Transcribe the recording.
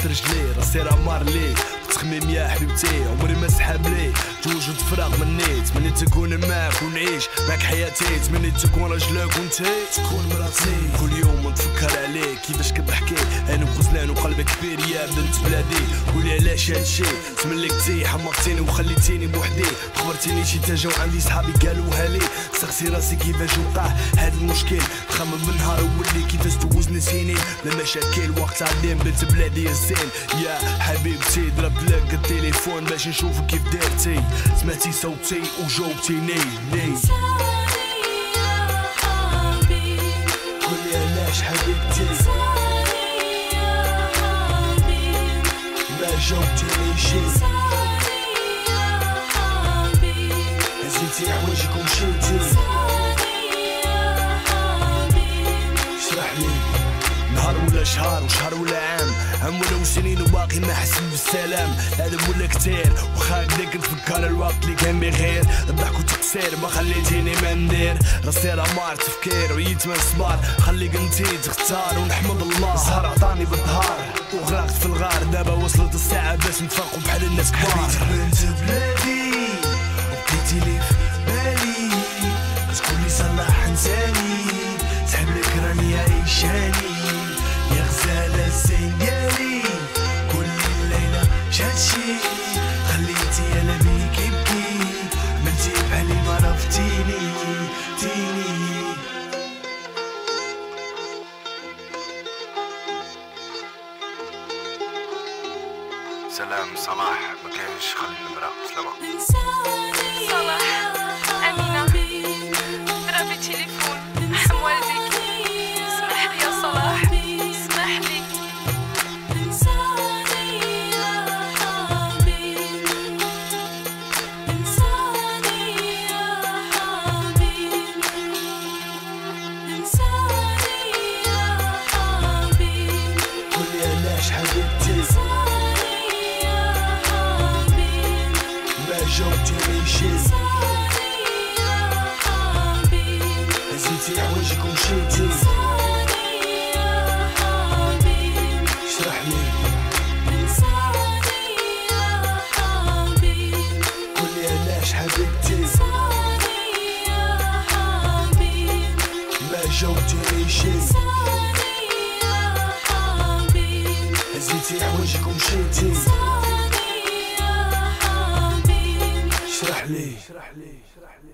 تحت رجلي راسي راه مارلي تخميم يا حبيبتي عمري ما سحاب لي جوج وتفرغ منيت مني تكون معاك ونعيش معاك حياتي تمني تكون راجلك وانتي تكون مراتي كل يوم نتفكر عليك كيفاش كتضحكي انا وغزلان وقلبك كبير يا بنت بلادي قولي علاش هادشي تملكتي حمقتيني وخليتيني بوحدي خبرتيني شي تاجا وعندي صحابي قالوها لي سقسي راسي كيفاش وقع هاد المشكل خمم بالنهار ولي كيفاش دوزني سنين بلا مشاكل وقت عليم بنت بلادي الزين يا حبيبتي ضربت لك التليفون باش نشوفك كيف دارتي سمعتي صوتي وجاوبتيني لي قولي علاش حبيبتي ما جاوبتيني شي هزيتي حوايجك ومشيتي اشرح لي نهار ولا شهر وشهر ولا عام ولا سنين وباقي ما حسيت بالسلام هذا ولا كتير وخا بديك نتفكر الوقت اللي كان بخير الضحك وتقصير ما خليتيني ما ندير راسي راه مار تفكير وعيت من الصبار خليك انتي تختار ونحمد الله الزهر عطاني بالظهر وغرقت في الغار دابا وصلت الساعة باش نتفرقوا بحال الناس كبار حبيت بنت بلادي وبقيتي لي في بالي كتقولي صلاح انساني سحب لك راني عيشاني يا غزالة الزين ديالي كل الليلة شاتشي خليتي انا بيك يبكي عملتي بحالي ما رفتيني سلام صلاح ما كاينش خلي المرأة سلامة صلاح أمينة ضربي تليفون حم والديك اسمح لي يا صلاح اسمح لي قولي علاش حبيبتي جاوبتيني شي هزيتي حوايجك ومشيتي اشرح لي قولي علاش حبيبتي ما جاوبتيني شي هزيتي حوايجك ومشيتي اشرح لي